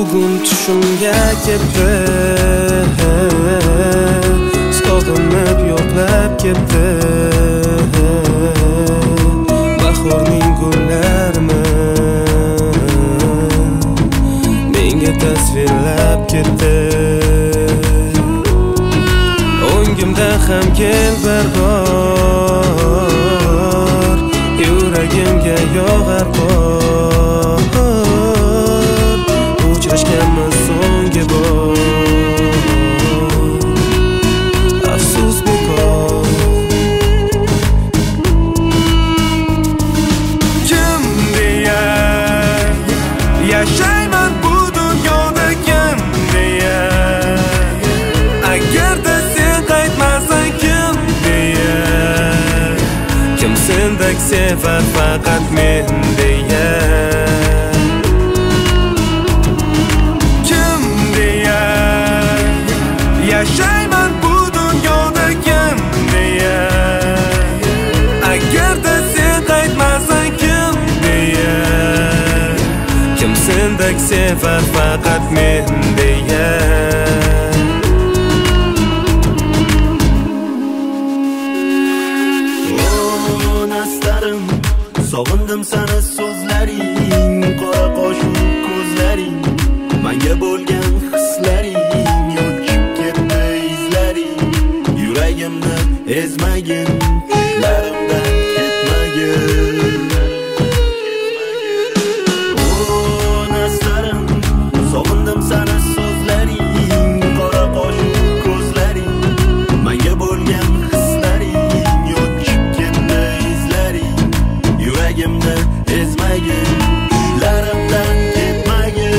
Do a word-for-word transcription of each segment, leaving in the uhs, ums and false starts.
bugun tushimga keldi, sog'inib yo'qlab ketdi. Bahorning gullarini menga tasvirlab ketdi. O'ngimda ham kel bir bor, yuragimga yog'ar qor. Uchrashganmiz so'nggi bor, afsus bekor. Kim deya yashayman bu dunyoda, kim deya agarda sen qaytmasang, kim deya kim sendek sevar faqat men deya. Yashayman bu dunyoda, kim deya agarda sen qaytmasang, kim deya kim sendek sevar faqat men deya. O nastarim, sog'indim sana so'zlaring, qora qoshu ko'zlaring, menga bo'lgan hislaring. Yuragimni ezmagin, tushlarimdan ketmagin. O nastarim, sog'indim sana so'zlaring, qora qoshu ko'zlaring, menga bo'lgan hislaring. Yo'qib ketdi izlaring, yuragimni ezmagin, tushlarimdan ketmagin.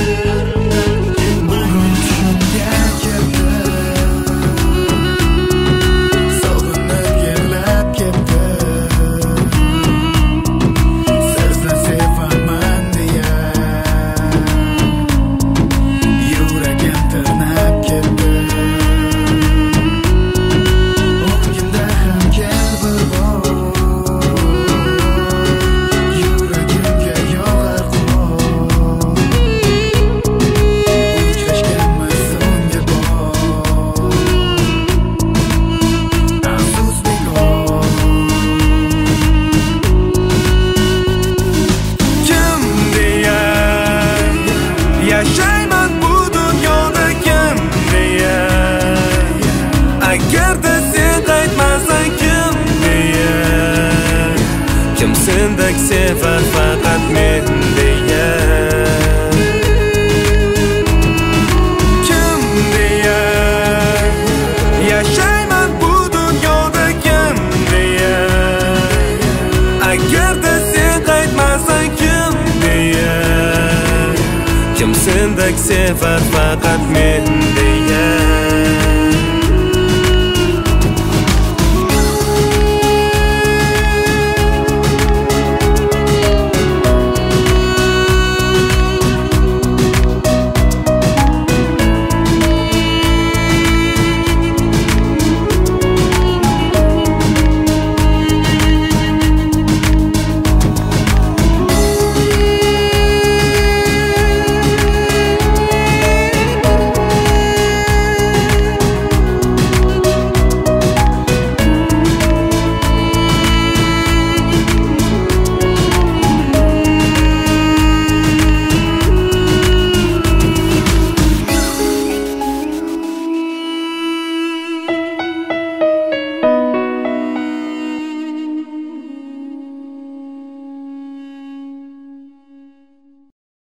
Yashayman bu dunyoda, kim deya agarda sen qaytmasang, kim deya kim sendek sevar faqat men deya. Kim deya yashayman bu dunyoda, kim deya agarda sen qaytmasang, kim deya kim sendek sevar faqat men